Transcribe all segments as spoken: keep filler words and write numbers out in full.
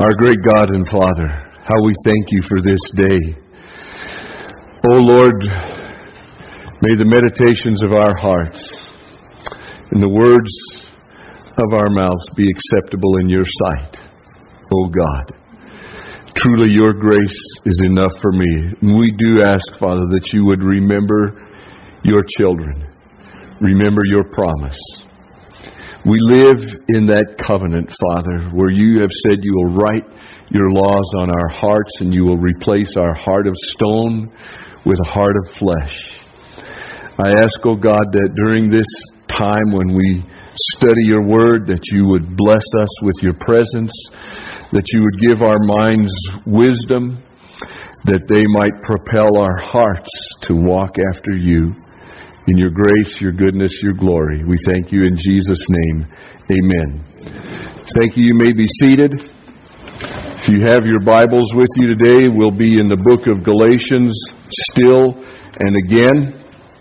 Our great God and Father, how we thank you for this day. O Lord, may the meditations of our hearts and the words of our mouths be acceptable in your sight, O God. Truly your grace is enough for me. And we do ask, Father, that you would remember your children. Remember your promise. We live in that covenant, Father, where you have said you will write your laws on our hearts and you will replace our heart of stone with a heart of flesh. I ask, O God, that during this time when we study your word, that you would bless us with your presence, that you would give our minds wisdom, that they might propel our hearts to walk after you. In your grace, your goodness, your glory. We thank you in Jesus' name. Amen. Thank you. You may be seated. If you have your Bibles with you today, we'll be in the book of Galatians still and again.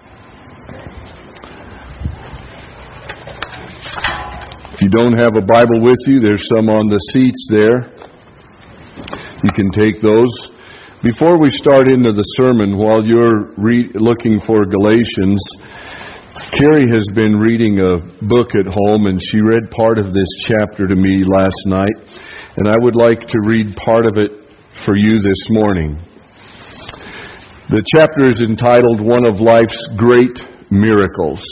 If you don't have a Bible with you, there's some on the seats there. You can take those. Before we start into the sermon, while you're re- looking for Galatians, Carrie has been reading a book at home, and she read part of this chapter to me last night, and I would like to read part of it for you this morning. The chapter is entitled, One of Life's Great Miracles.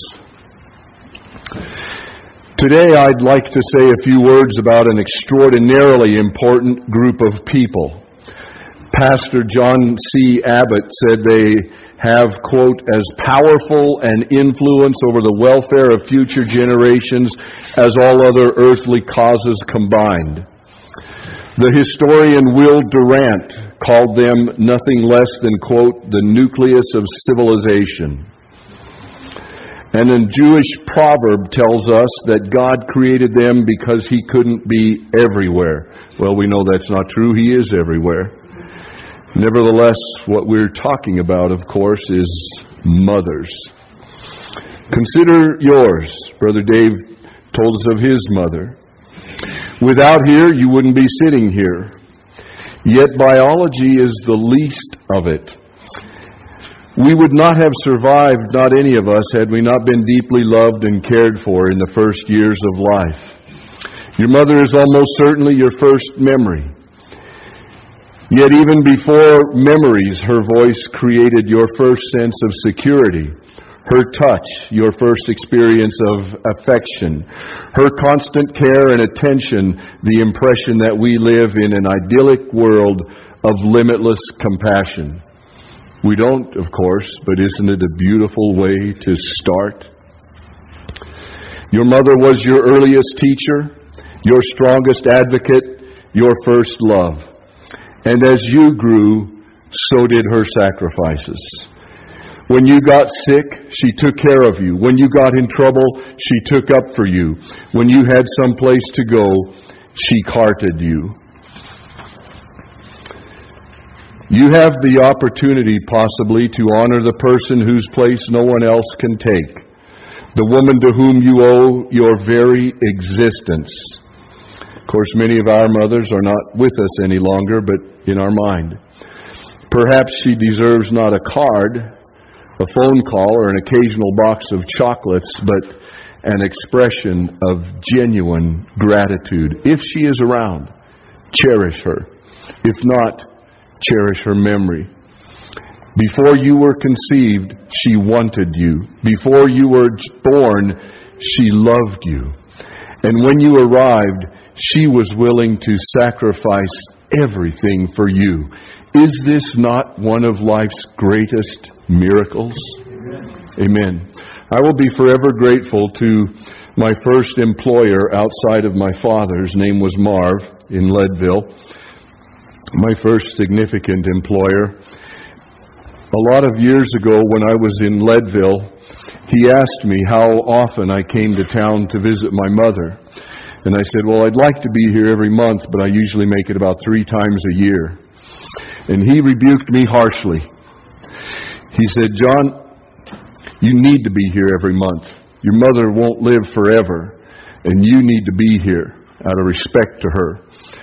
Today I'd like to say a few words about an extraordinarily important group of people. Pastor John C. Abbott said they have, quote, as powerful an influence over the welfare of future generations as all other earthly causes combined. The historian Will Durant called them nothing less than, quote, the nucleus of civilization. And a Jewish proverb tells us that God created them because he couldn't be everywhere. Well, we know that's not true. He is everywhere. Nevertheless, what we're talking about, of course, is mothers. Consider yours. Brother Dave told us of his mother. Without her, you wouldn't be sitting here. Yet biology is the least of it. We would not have survived, not any of us, had we not been deeply loved and cared for in the first years of life. Your mother is almost certainly your first memory. Yet even before memories, her voice created your first sense of security. Her touch, your first experience of affection. Her constant care and attention, the impression that we live in an idyllic world of limitless compassion. We don't, of course, but isn't it a beautiful way to start? Your mother was your earliest teacher, your strongest advocate, your first love. And as you grew, so did her sacrifices. When you got sick, she took care of you. When you got in trouble, she took up for you. When you had some place to go, she carted you. You have the opportunity, possibly, to honor the person whose place no one else can take. The woman to whom you owe your very existence. Of course, many of our mothers are not with us any longer, but in our mind. Perhaps she deserves not a card, a phone call, or an occasional box of chocolates, but an expression of genuine gratitude. If she is around, cherish her. If not, cherish her memory. Before you were conceived, she wanted you. Before you were born, she loved you. And when you arrived, she was willing to sacrifice everything for you. Is this not one of life's greatest miracles? Amen. Amen. I will be forever grateful to my first employer outside of my father's. Name was Marv in Leadville. My first significant employer. A lot of years ago when I was in Leadville, he asked me how often I came to town to visit my mother. And I said, well, I'd like to be here every month, but I usually make it about three times a year. And he rebuked me harshly. He said, John, you need to be here every month. Your mother won't live forever, and you need to be here out of respect to her.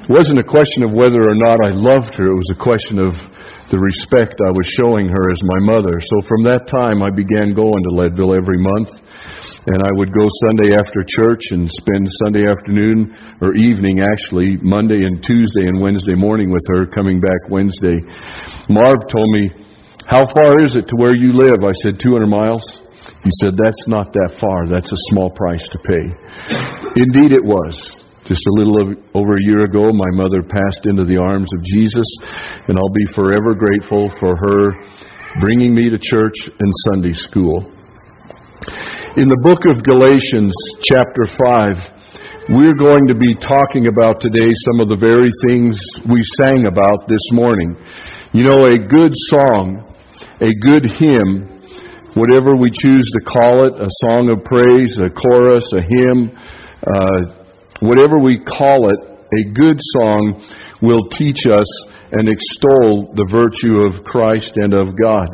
It wasn't a question of whether or not I loved her. It was a question of the respect I was showing her as my mother. So from that time, I began going to Leadville every month. And I would go Sunday after church and spend Sunday afternoon, or evening actually, Monday and Tuesday and Wednesday morning with her, coming back Wednesday. Marv told me, "How far is it to where you live?" I said, two hundred miles. He said, "That's not that far. That's a small price to pay." Indeed it was. Just a little over a year ago, my mother passed into the arms of Jesus, and I'll be forever grateful for her bringing me to church and Sunday school. In the book of Galatians, chapter five, we're going to be talking about today some of the very things we sang about this morning. You know, a good song, a good hymn, whatever we choose to call it, a song of praise, a chorus, a hymn, uh, whatever we call it, a good song will teach us and extol the virtue of Christ and of God.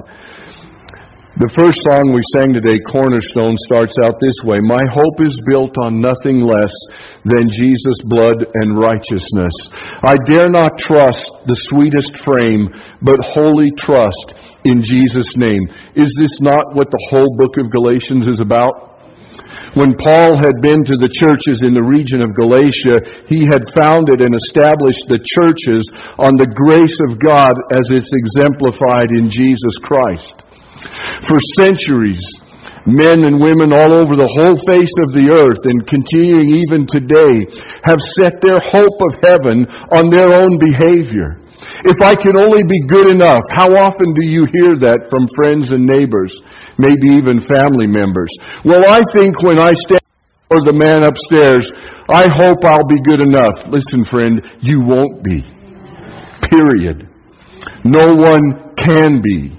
The first song we sang today, Cornerstone, starts out this way: "My hope is built on nothing less than Jesus' blood and righteousness. I dare not trust the sweetest frame, but wholly trust in Jesus' name." Is this not what the whole book of Galatians is about? When Paul had been to the churches in the region of Galatia, he had founded and established the churches on the grace of God as it's exemplified in Jesus Christ. For centuries, men and women all over the whole face of the earth, and continuing even today, have set their hope of heaven on their own behavior. If I can only be good enough. How often do you hear that from friends and neighbors, maybe even family members? Well, I think when I stand before the man upstairs, I hope I'll be good enough. Listen, friend, you won't be. Period. No one can be.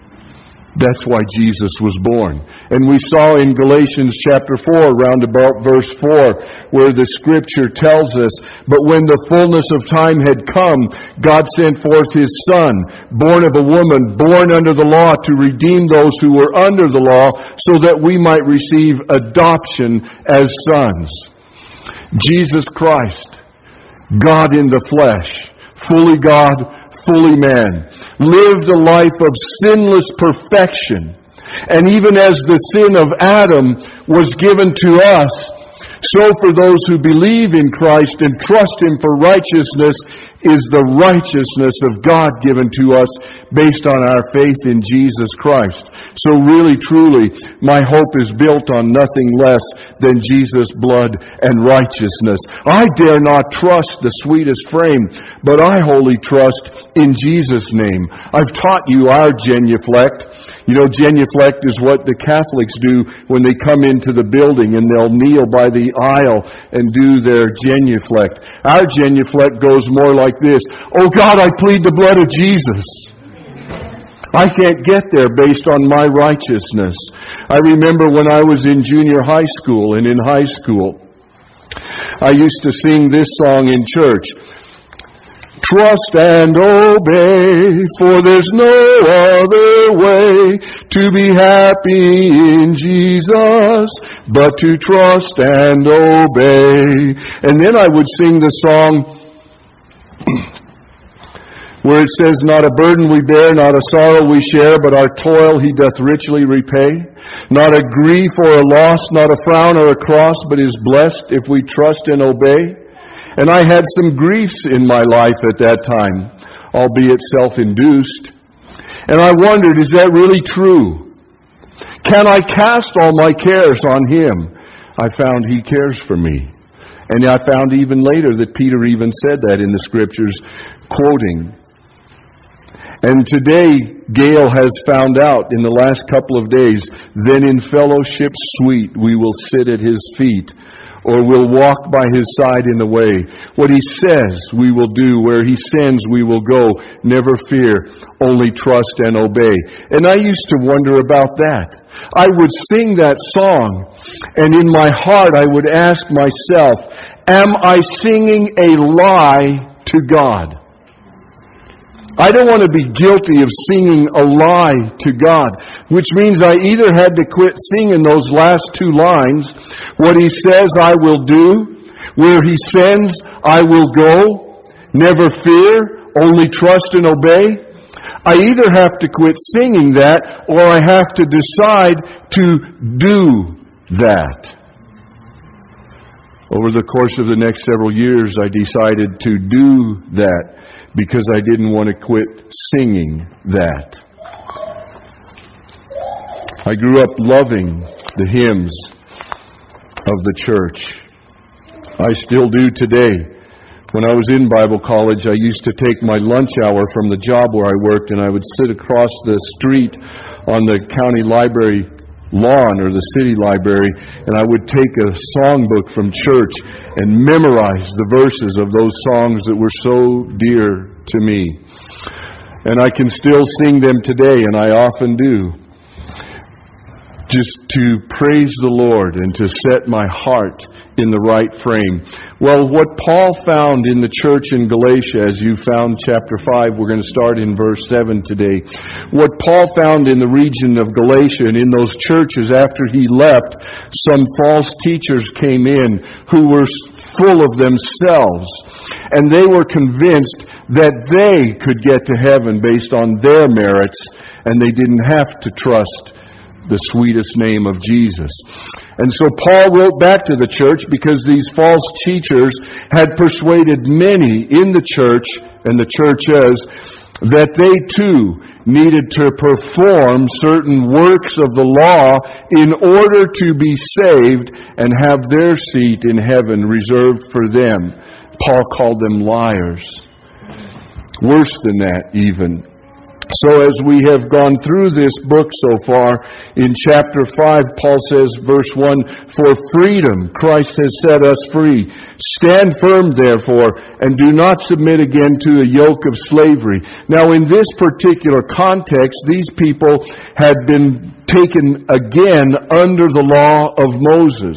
That's why Jesus was born. And we saw in Galatians chapter four, round about verse four, where the scripture tells us, "But when the fullness of time had come, God sent forth His Son, born of a woman, born under the law, to redeem those who were under the law, so that we might receive adoption as sons." Jesus Christ, God in the flesh, fully God, fully man, lived a life of sinless perfection. And even as the sin of Adam was given to us, so for those who believe in Christ and trust Him for righteousness is the righteousness of God given to us based on our faith in Jesus Christ. So really, truly, my hope is built on nothing less than Jesus' blood and righteousness. I dare not trust the sweetest frame, but I wholly trust in Jesus' name. I've taught you our genuflect. You know, genuflect is what the Catholics do when they come into the building, and they'll kneel by the aisle and do their genuflect. Our genuflect goes more like this: "Oh God, I plead the blood of Jesus." I can't get there based on my righteousness. I remember when I was in junior high school, and in high school, I used to sing this song in church: "Trust and obey, for there's no other way to be happy in Jesus, but to trust and obey." And then I would sing the song where it says, "Not a burden we bear, not a sorrow we share, but our toil He doth richly repay. Not a grief or a loss, not a frown or a cross, but is blessed if we trust and obey." And I had some griefs in my life at that time, albeit self-induced. And I wondered, is that really true? Can I cast all my cares on Him? I found He cares for me. And I found even later that Peter even said that in the scriptures, quoting. And today, Gail has found out in the last couple of days, "Then in fellowship sweet we will sit at His feet, or we'll walk by His side in the way. What He says we will do, where He sends we will go. Never fear, only trust and obey." And I used to wonder about that. I would sing that song, and in my heart I would ask myself, am I singing a lie to God? I don't want to be guilty of singing a lie to God, which means I either had to quit singing those last two lines, "What He says I will do, where He sends I will go," never fear, only trust and obey. I either have to quit singing that, or I have to decide to do that. Over the course of the next several years, I decided to do that because I didn't want to quit singing that. I grew up loving the hymns of the church. I still do today. When I was in Bible college, I used to take my lunch hour from the job where I worked, and I would sit across the street on the county library lawn or the city library, and I would take a songbook from church and memorize the verses of those songs that were so dear to me. And I can still sing them today, and I often do, just to praise the Lord and to set my heart in the right frame. Well, what Paul found in the church in Galatia, as you found chapter five, we're going to start in verse seven today. What Paul found in the region of Galatia and in those churches after he left, some false teachers came in who were full of themselves. And they were convinced that they could get to heaven based on their merits, and they didn't have to trust the sweetest name of Jesus. And so Paul wrote back to the church because these false teachers had persuaded many in the church and the churches that they too needed to perform certain works of the law in order to be saved and have their seat in heaven reserved for them. Paul called them liars. Worse than that even. So as we have gone through this book so far, in chapter five, Paul says, verse one, "For freedom Christ has set us free. Stand firm, therefore, and do not submit again to a yoke of slavery." Now, in this particular context, these people had been taken again under the law of Moses.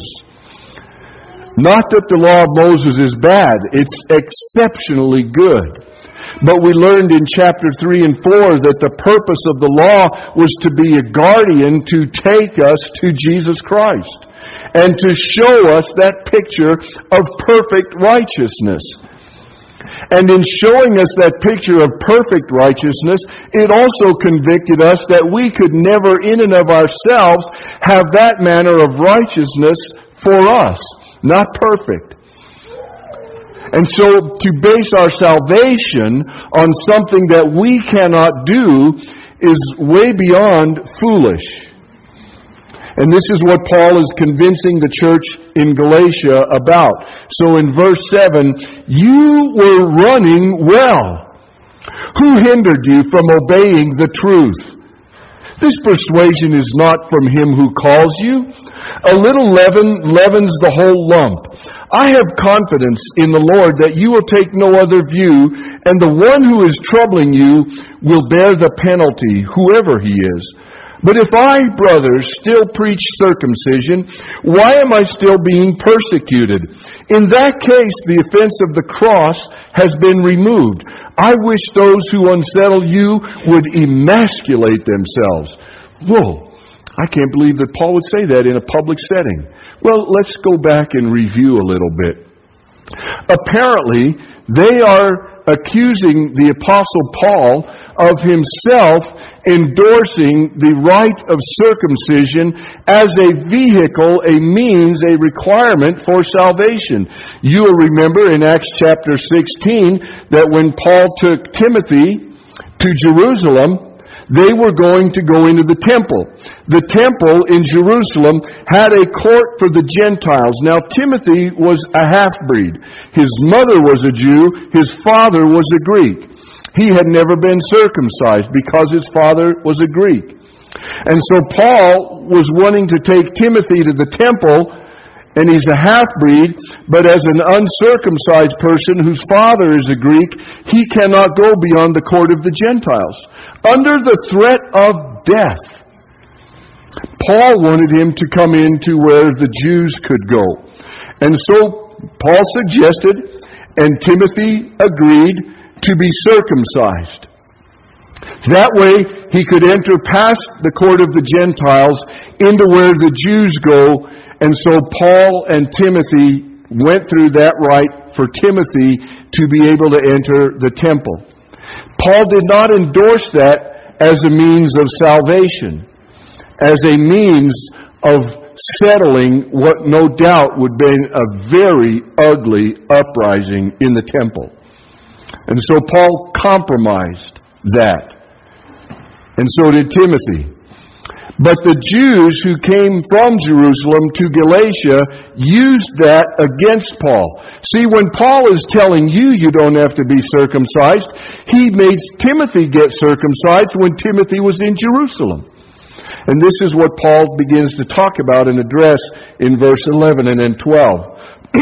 Not that the law of Moses is bad. It's exceptionally good. But we learned in chapter three and four that the purpose of the law was to be a guardian to take us to Jesus Christ and to show us that picture of perfect righteousness. And in showing us that picture of perfect righteousness, it also convicted us that we could never in and of ourselves have that manner of righteousness for us. Not perfect. And so to base our salvation on something that we cannot do is way beyond foolish. And this is what Paul is convincing the church in Galatia about. So in verse seven, "You were running well. Who hindered you from obeying the truth? This persuasion is not from him who calls you. A little leaven leavens the whole lump. I have confidence in the Lord that you will take no other view, and the one who is troubling you will bear the penalty, whoever he is. But if I, brothers, still preach circumcision, why am I still being persecuted? In that case, the offense of the cross has been removed. I wish those who unsettle you would emasculate themselves." Whoa, I can't believe that Paul would say that in a public setting. Well, let's go back and review a little bit. Apparently, they are accusing the Apostle Paul of himself endorsing the rite of circumcision as a vehicle, a means, a requirement for salvation. You will remember in Acts chapter sixteen that when Paul took Timothy to Jerusalem, they were going to go into the temple. The temple in Jerusalem had a court for the Gentiles. Now, Timothy was a half-breed. His mother was a Jew. His father was a Greek. He had never been circumcised because his father was a Greek. And so Paul was wanting to take Timothy to the temple, and he's a half-breed, but as an uncircumcised person whose father is a Greek, he cannot go beyond the court of the Gentiles. Under the threat of death, Paul wanted him to come into where the Jews could go. And so Paul suggested, and Timothy agreed, to be circumcised. That way he could enter past the court of the Gentiles into where the Jews go. And so Paul and Timothy went through that rite for Timothy to be able to enter the temple. Paul did not endorse that as a means of salvation, as a means of settling what no doubt would have been a very ugly uprising in the temple. And so Paul compromised that. And so did Timothy. But the Jews who came from Jerusalem to Galatia used that against Paul. See, when Paul is telling you you don't have to be circumcised, he made Timothy get circumcised when Timothy was in Jerusalem. And this is what Paul begins to talk about and address in verse eleven and then twelve.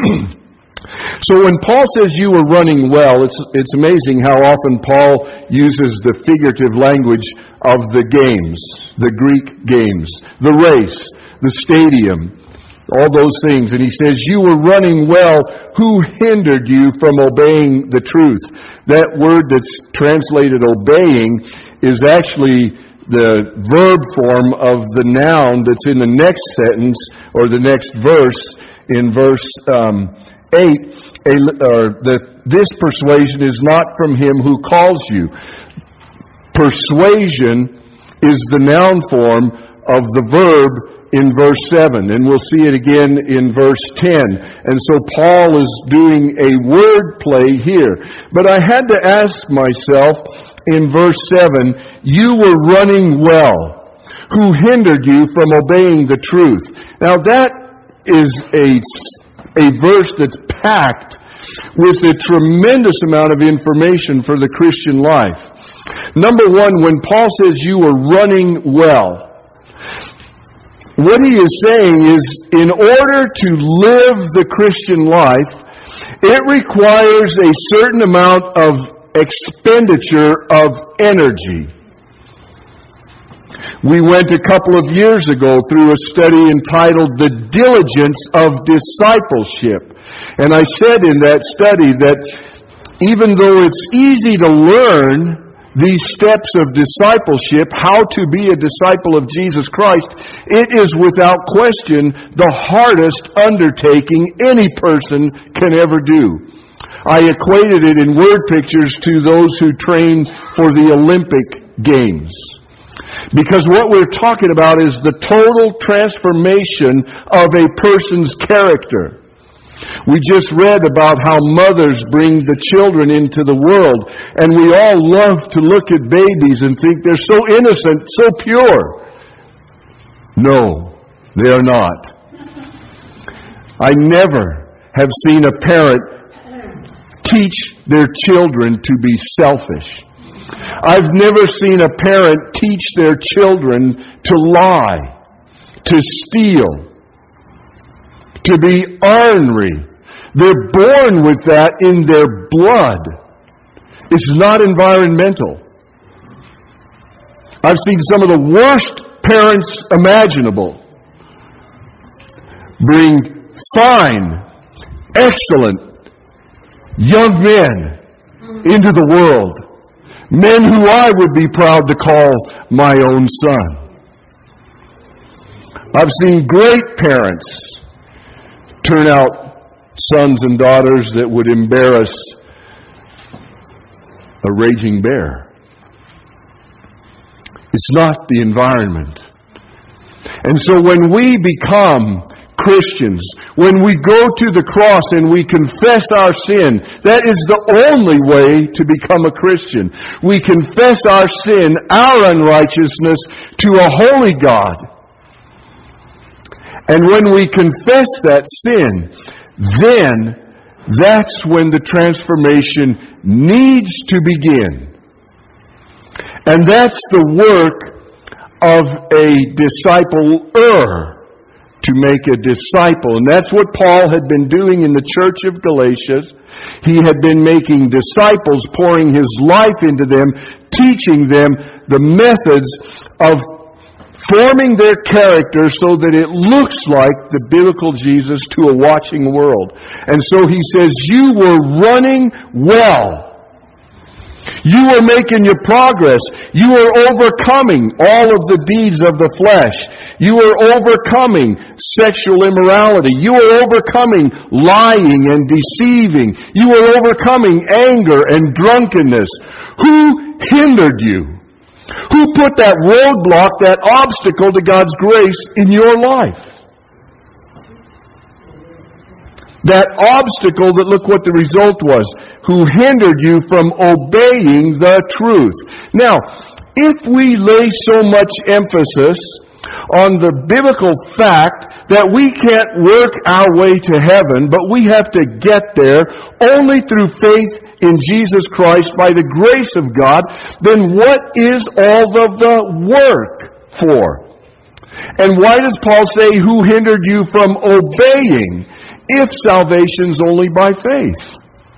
So when Paul says you were running well, it's it's amazing how often Paul uses the figurative language of the games, the Greek games, the race, the stadium, all those things. And he says, you were running well. Who hindered you from obeying the truth? That word that's translated obeying is actually the verb form of the noun that's in the next sentence or the next verse in verse um eight, a, or that this persuasion is not from him who calls you. Persuasion is the noun form of the verb in verse seven, and we'll see it again in verse ten. And so Paul is doing a word play here. But I had to ask myself in verse seven, you were running well. Who hindered you from obeying the truth? Now that is a A verse that's packed with a tremendous amount of information for the Christian life. Number one, when Paul says you are running well, what he is saying is in order to live the Christian life, it requires a certain amount of expenditure of energy. We went a couple of years ago through a study entitled The Diligence of Discipleship. And I said in that study that even though it's easy to learn these steps of discipleship, how to be a disciple of Jesus Christ, it is without question the hardest undertaking any person can ever do. I equated it in word pictures to those who train for the Olympic Games. Because what we're talking about is the total transformation of a person's character. We just read about how mothers bring the children into the world, and we all love to look at babies and think they're so innocent, so pure. No, they are not. I never have seen a parent teach their children to be selfish. I've never seen a parent teach their children to lie, to steal, to be ornery. They're born with that in their blood. It's not environmental. I've seen some of the worst parents imaginable bring fine, excellent young men into the world. Men who I would be proud to call my own son. I've seen great parents turn out sons and daughters that would embarrass a raging bear. It's not the environment. And so when we become Christians, when we go to the cross and we confess our sin, that is the only way to become a Christian. We confess our sin, our unrighteousness, to a holy God. And when we confess that sin, then that's when the transformation needs to begin. And that's the work of a discipler. To make a disciple. And that's what Paul had been doing in the church of Galatia. He had been making disciples, pouring his life into them, teaching them the methods of forming their character so that it looks like the biblical Jesus to a watching world. And so he says, you were running well. You are making your progress. You are overcoming all of the deeds of the flesh. You are overcoming sexual immorality. You are overcoming lying and deceiving. You are overcoming anger and drunkenness. Who hindered you? Who put that roadblock, that obstacle to God's grace in your life? That obstacle that, look what the result was, who hindered you from obeying the truth. Now, if we lay so much emphasis on the biblical fact that we can't work our way to heaven, but we have to get there only through faith in Jesus Christ by the grace of God, then what is all of the work for? And why does Paul say, who hindered you from obeying, if salvation's only by faith?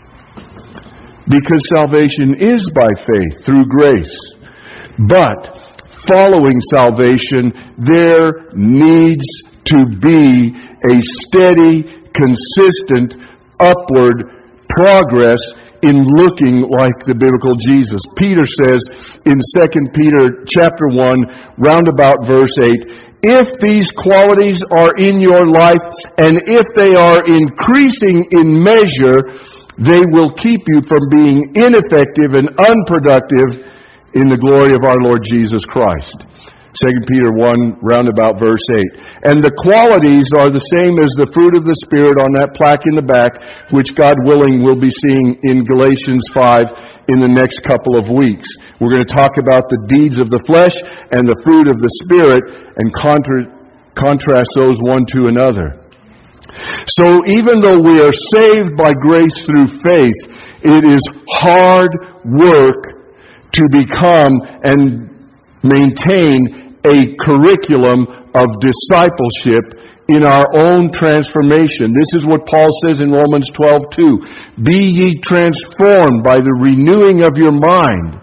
Because salvation is by faith, through grace. But following salvation, there needs to be a steady, consistent, upward progress in looking like the biblical Jesus. Peter says in Second Peter chapter one, round about verse eight, if these qualities are in your life, and if they are increasing in measure, they will keep you from being ineffective and unproductive in the glory of our Lord Jesus Christ. Second Peter one, round about verse eight. And the qualities are the same as the fruit of the Spirit on that plaque in the back, which God willing we'll be seeing in Galatians five in the next couple of weeks. We're going to talk about the deeds of the flesh and the fruit of the Spirit and contra- contrast those one to another. So even though we are saved by grace through faith, it is hard work to become and maintain a curriculum of discipleship in our own transformation. This is what Paul says in Romans twelve two. Be ye transformed by the renewing of your mind,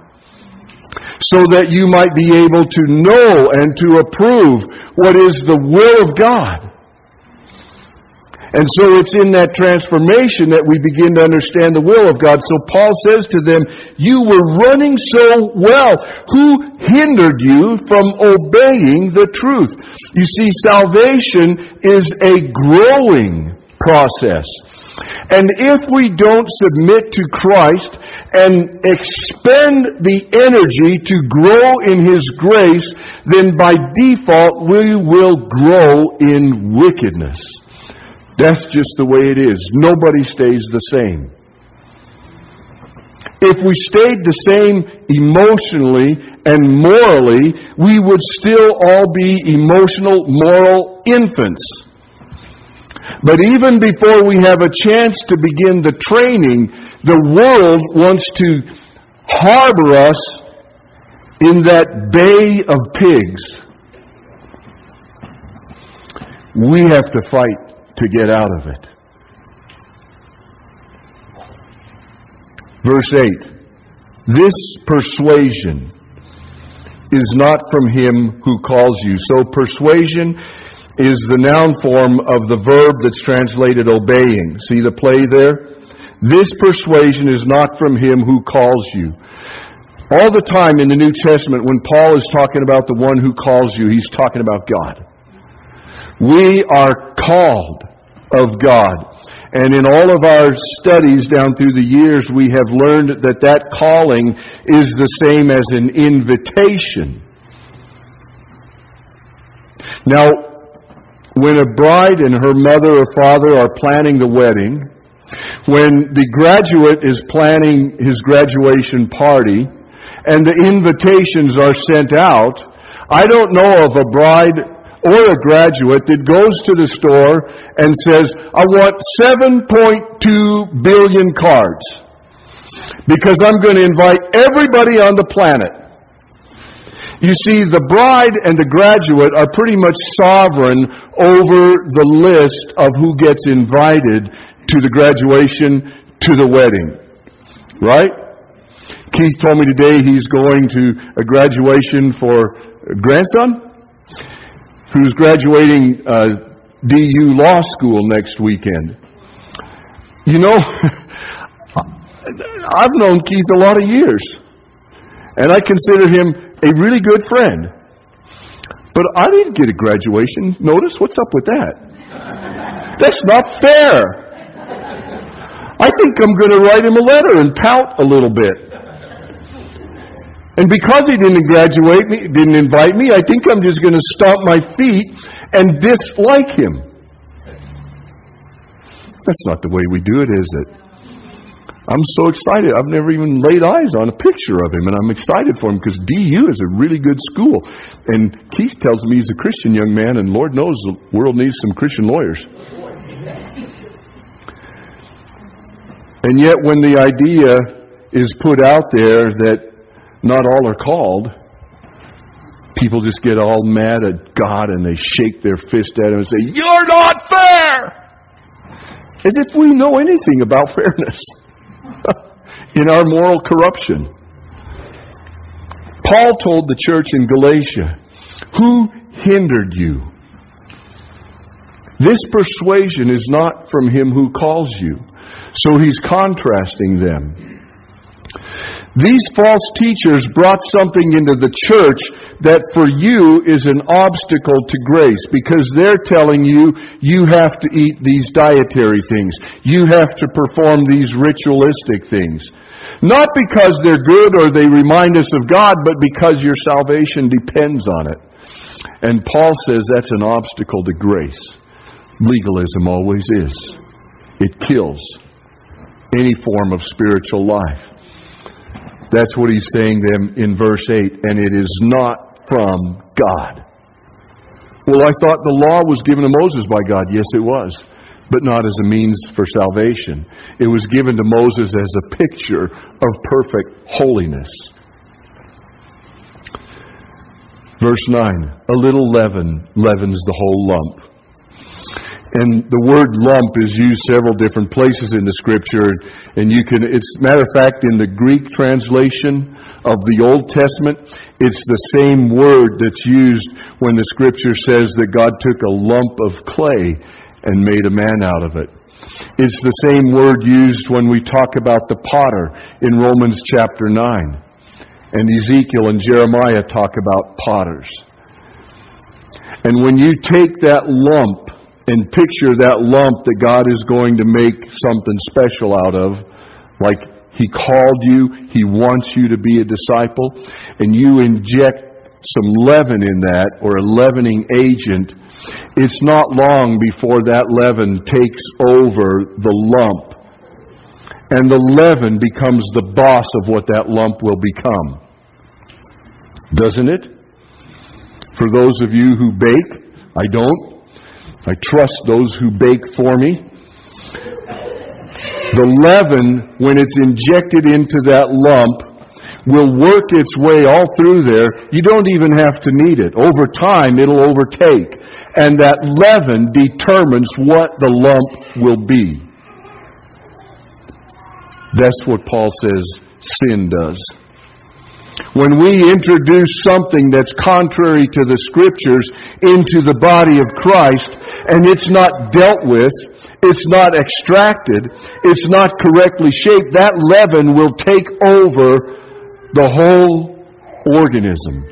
so that you might be able to know and to approve what is the will of God. And so it's in that transformation that we begin to understand the will of God. So Paul says to them, you were running so well. Who hindered you from obeying the truth? You see, salvation is a growing process. And if we don't submit to Christ and expend the energy to grow in His grace, then by default we will grow in wickedness. That's just the way it is. Nobody stays the same. If we stayed the same emotionally and morally, we would still all be emotional, moral infants. But even before we have a chance to begin the training, the world wants to harbor us in that bay of pigs. We have to fight to get out of it. Verse eight. This persuasion is not from Him who calls you. So persuasion is the noun form of the verb that's translated obeying. See the play there? This persuasion is not from Him who calls you. All the time in the New Testament, when Paul is talking about the one who calls you, he's talking about God. We are called of God. And in all of our studies down through the years, we have learned that that calling is the same as an invitation. Now, when a bride and her mother or father are planning the wedding, when the graduate is planning his graduation party, and the invitations are sent out, I don't know of a bride or a graduate that goes to the store and says, I want seven point two billion cards because I'm going to invite everybody on the planet. You see, the bride and the graduate are pretty much sovereign over the list of who gets invited to the graduation, to the wedding. Right? Keith told me today he's going to a graduation for a grandson who's graduating uh, D U Law School next weekend. You know, I've known Keith a lot of years, and I consider him a really good friend. But I didn't get a graduation notice. What's up with that? That's not fair. I think I'm going to write him a letter and pout a little bit. And because he didn't graduate me, didn't invite me, I think I'm just going to stomp my feet and dislike him. That's not the way we do it, is it? I'm so excited. I've never even laid eyes on a picture of him, and I'm excited for him because D U is a really good school. And Keith tells me he's a Christian young man, and Lord knows the world needs some Christian lawyers. And yet when the idea is put out there that not all are called, people just get all mad at God and they shake their fist at him and say, "You're not fair!" As if we know anything about fairness in our moral corruption. Paul told the church in Galatia, "Who hindered you? This persuasion is not from him who calls you." So he's contrasting them. These false teachers brought something into the church that for you is an obstacle to grace, because they're telling you you have to eat these dietary things. You have to perform these ritualistic things. Not because they're good or they remind us of God, but because your salvation depends on it. And Paul says that's an obstacle to grace. Legalism always is. It kills any form of spiritual life. That's what he's saying then in verse eight. And it is not from God. Well, I thought the law was given to Moses by God. Yes, it was. But not as a means for salvation. It was given to Moses as a picture of perfect holiness. Verse nine. A little leaven leavens the whole lump. And the word lump is used several different places in the Scripture. And you can, it's matter of fact, in the Greek translation of the Old Testament, it's the same word that's used when the Scripture says that God took a lump of clay and made a man out of it. It's the same word used when we talk about the potter in Romans chapter nine. And Ezekiel and Jeremiah talk about potters. And when you take that lump and picture that lump that God is going to make something special out of, like He called you, He wants you to be a disciple, and you inject some leaven in that, or a leavening agent, it's not long before that leaven takes over the lump. And the leaven becomes the boss of what that lump will become. Doesn't it? For those of you who bake, I don't. I trust those who bake for me. The leaven, when it's injected into that lump, will work its way all through there. You don't even have to knead it. Over time, it'll overtake. And that leaven determines what the lump will be. That's what Paul says sin does. When we introduce something that's contrary to the Scriptures into the body of Christ, and it's not dealt with, it's not extracted, it's not correctly shaped, that leaven will take over the whole organism.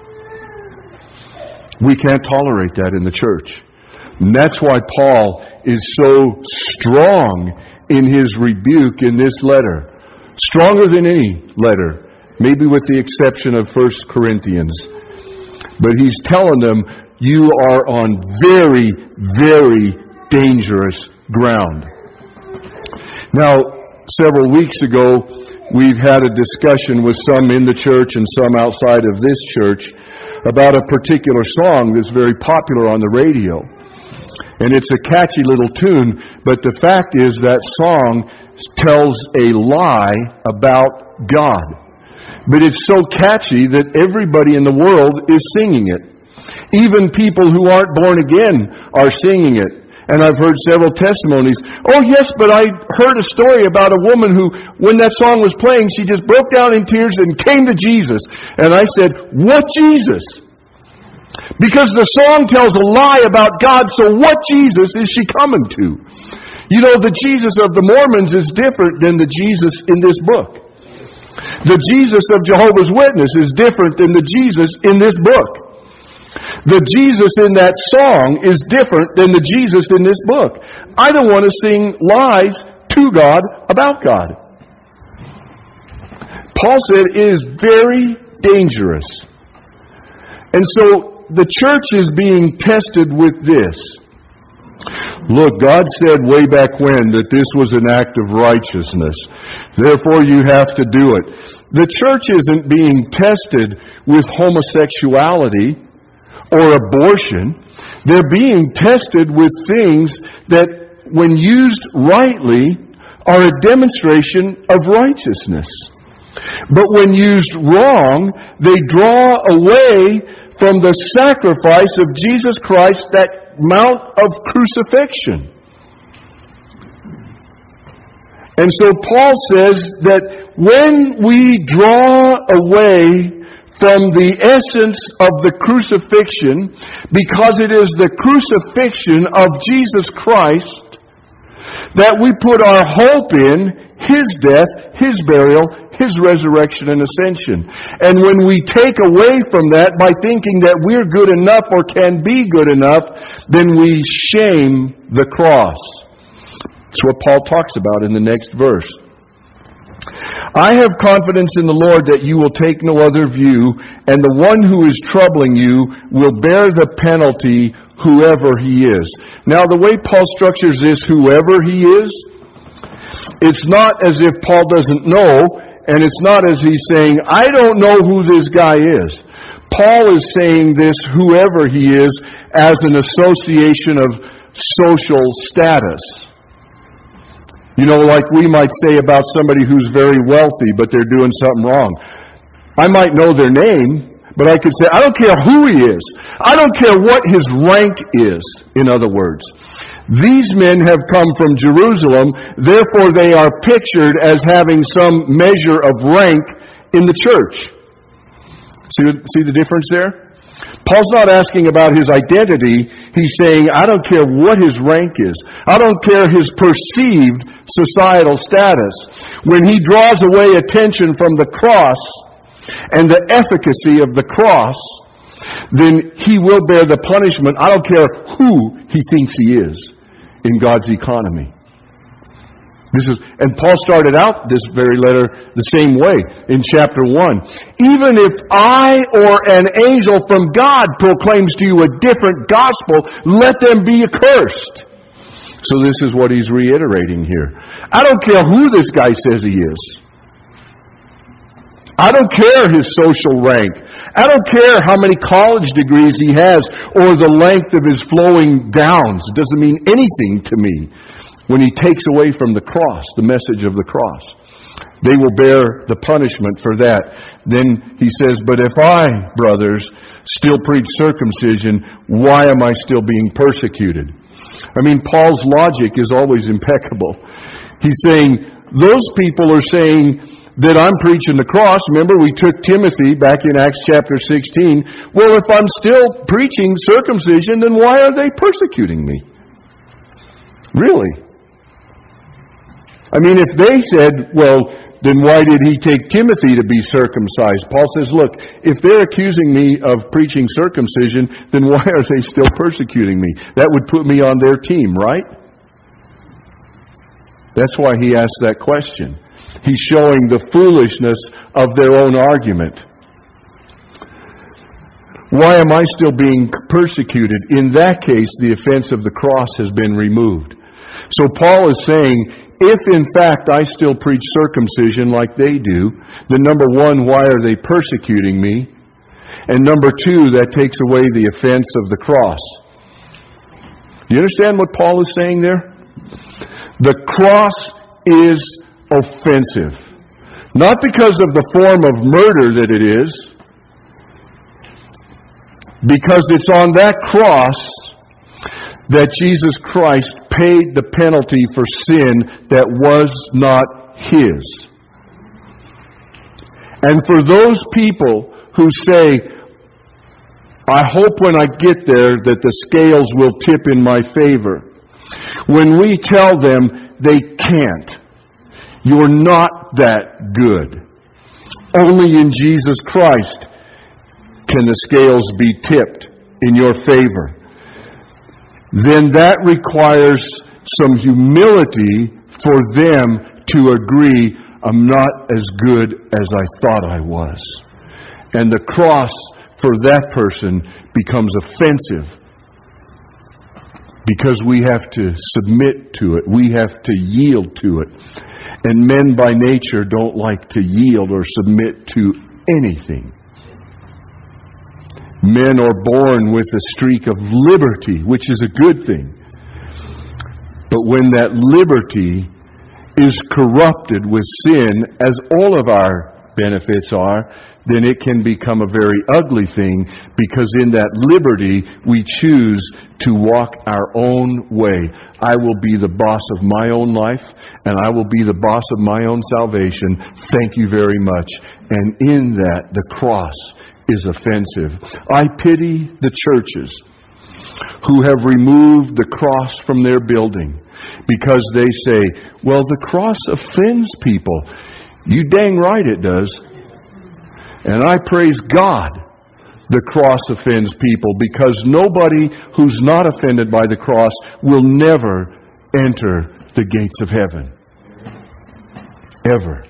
We can't tolerate that in the church. And that's why Paul is so strong in his rebuke in this letter. Stronger than any letter. Maybe with the exception of First Corinthians. But he's telling them, you are on very, very dangerous ground. Now, several weeks ago, we've had a discussion with some in the church and some outside of this church about a particular song that's very popular on the radio. And it's a catchy little tune, but the fact is that song tells a lie about God. But it's so catchy that everybody in the world is singing it. Even people who aren't born again are singing it. And I've heard several testimonies. Oh yes, but I heard a story about a woman who, when that song was playing, she just broke down in tears and came to Jesus. And I said, what Jesus? Because the song tells a lie about God, so what Jesus is she coming to? You know, the Jesus of the Mormons is different than the Jesus in this book. The Jesus of Jehovah's Witness is different than the Jesus in this book. The Jesus in that song is different than the Jesus in this book. I don't want to sing lies to God about God. Paul said it is very dangerous. And so the church is being tested with this. Look, God said way back when that this was an act of righteousness. Therefore, you have to do it. The church isn't being tested with homosexuality or abortion. They're being tested with things that, when used rightly, are a demonstration of righteousness. But when used wrong, they draw away from the sacrifice of Jesus Christ, that mount of crucifixion. And so Paul says that when we draw away from the essence of the crucifixion, because it is the crucifixion of Jesus Christ that we put our hope in, His death, His burial, His resurrection and ascension. And when we take away from that by thinking that we're good enough or can be good enough, then we shame the cross. That's what Paul talks about in the next verse. I have confidence in the Lord that you will take no other view, and the one who is troubling you will bear the penalty, whoever he is. Now, the way Paul structures this, whoever he is, it's not as if Paul doesn't know, and it's not as he's saying, I don't know who this guy is. Paul is saying this, whoever he is, as an association of social status. You know, like we might say about somebody who's very wealthy, but they're doing something wrong. I might know their name, but I could say, I don't care who he is. I don't care what his rank is, in other words. These men have come from Jerusalem, therefore they are pictured as having some measure of rank in the church. See, see the difference there? Paul's not asking about his identity. He's saying, I don't care what his rank is. I don't care his perceived societal status. When he draws away attention from the cross and the efficacy of the cross, then he will bear the punishment. I don't care who he thinks he is in God's economy. This is, and Paul started out this very letter the same way in chapter one. Even if I or an angel from God proclaims to you a different gospel, let them be accursed. So this is what he's reiterating here. I don't care who this guy says he is. I don't care his social rank. I don't care how many college degrees he has or the length of his flowing gowns. It doesn't mean anything to me. When he takes away from the cross, the message of the cross, they will bear the punishment for that. Then he says, but if I, brothers, still preach circumcision, why am I still being persecuted? I mean, Paul's logic is always impeccable. He's saying, those people are saying that I'm preaching the cross. Remember, we took Timothy back in Acts chapter sixteen. Well, if I'm still preaching circumcision, then why are they persecuting me? Really? I mean, if they said, well, then why did he take Timothy to be circumcised? Paul says, look, if they're accusing me of preaching circumcision, then why are they still persecuting me? That would put me on their team, right? That's why he asked that question. He's showing the foolishness of their own argument. Why am I still being persecuted? In that case, the offense of the cross has been removed. So Paul is saying, if in fact I still preach circumcision like they do, then number one, why are they persecuting me? And number two, that takes away the offense of the cross. Do you understand what Paul is saying there? The cross is offensive. Not because of the form of murder that it is, because it's on that cross that Jesus Christ paid the penalty for sin that was not His. And for those people who say, I hope when I get there that the scales will tip in my favor. When we tell them they can't. You're not that good. Only in Jesus Christ can the scales be tipped in your favor. Then that requires some humility for them to agree, I'm not as good as I thought I was. And the cross for that person becomes offensive because we have to submit to it. We have to yield to it. And men by nature don't like to yield or submit to anything. Men are born with a streak of liberty, which is a good thing. But when that liberty is corrupted with sin, as all of our benefits are, then it can become a very ugly thing, because in that liberty we choose to walk our own way. I will be the boss of my own life, and I will be the boss of my own salvation. Thank you very much. And in that, the cross is offensive. I pity the churches who have removed the cross from their building because they say, well, the cross offends people. You dang right it does. And I praise God the cross offends people, because nobody who's not offended by the cross will never enter the gates of heaven. Ever.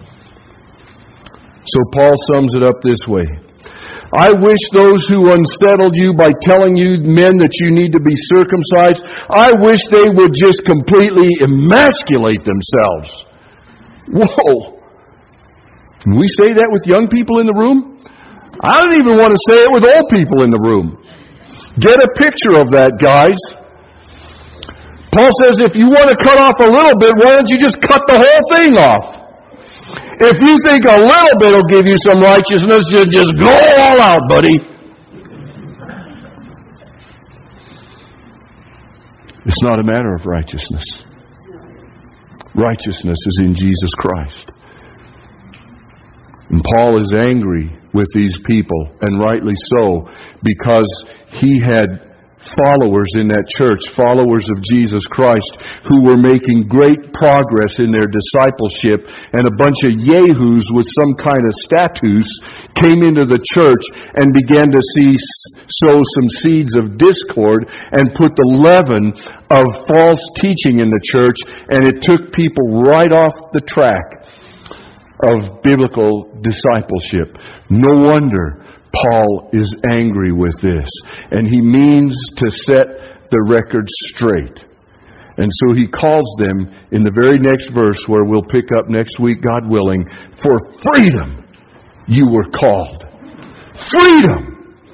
So Paul sums it up this way. I wish those who unsettled you by telling you, men, that you need to be circumcised, I wish they would just completely emasculate themselves. Whoa! Can we say that with young people in the room? I don't even want to say it with old people in the room. Get a picture of that, guys. Paul says if you want to cut off a little bit, why don't you just cut the whole thing off? If you think a little bit will give you some righteousness, you just go all out, buddy. It's not a matter of righteousness. Righteousness is in Jesus Christ. And Paul is angry with these people, and rightly so, because he had followers in that church, followers of Jesus Christ, who were making great progress in their discipleship, and a bunch of yahoos with some kind of status came into the church and began to see, sow some seeds of discord and put the leaven of false teaching in the church, and it took people right off the track of biblical discipleship. No wonder Paul is angry with this. And he means to set the record straight. And so he calls them in the very next verse, where we'll pick up next week, God willing, for freedom you were called. Freedom!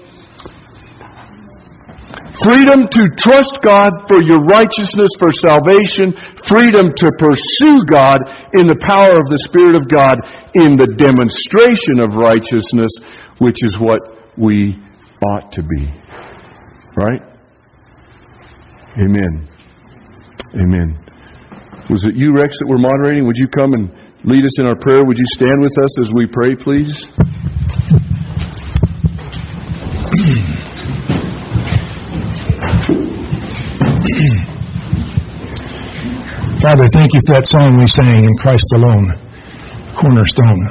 Freedom to trust God for your righteousness, for salvation. Freedom to pursue God in the power of the Spirit of God in the demonstration of righteousness, which is what we ought to be. Right? Amen. Amen. Was it you, Rex, that were moderating? Would you come and lead us in our prayer? Would you stand with us as we pray, please? Father, thank you for that song we sang, In Christ Alone, Cornerstone.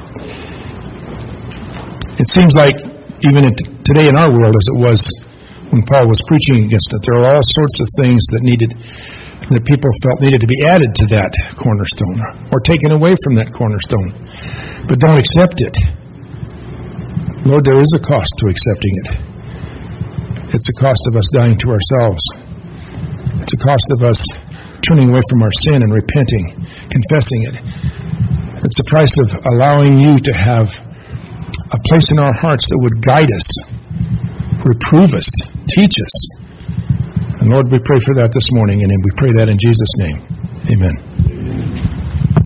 It seems like even today in our world, as it was when Paul was preaching against it, there are all sorts of things that needed, that people felt needed to be added to that cornerstone or taken away from that cornerstone. But don't accept it. Lord, there is a cost to accepting it. It's a cost of us dying to ourselves. It's a cost of us turning away from our sin and repenting, confessing it. It's a price of allowing you to have a place in our hearts that would guide us, reprove us, teach us. And Lord, we pray for that this morning, and we pray that in Jesus' name. Amen.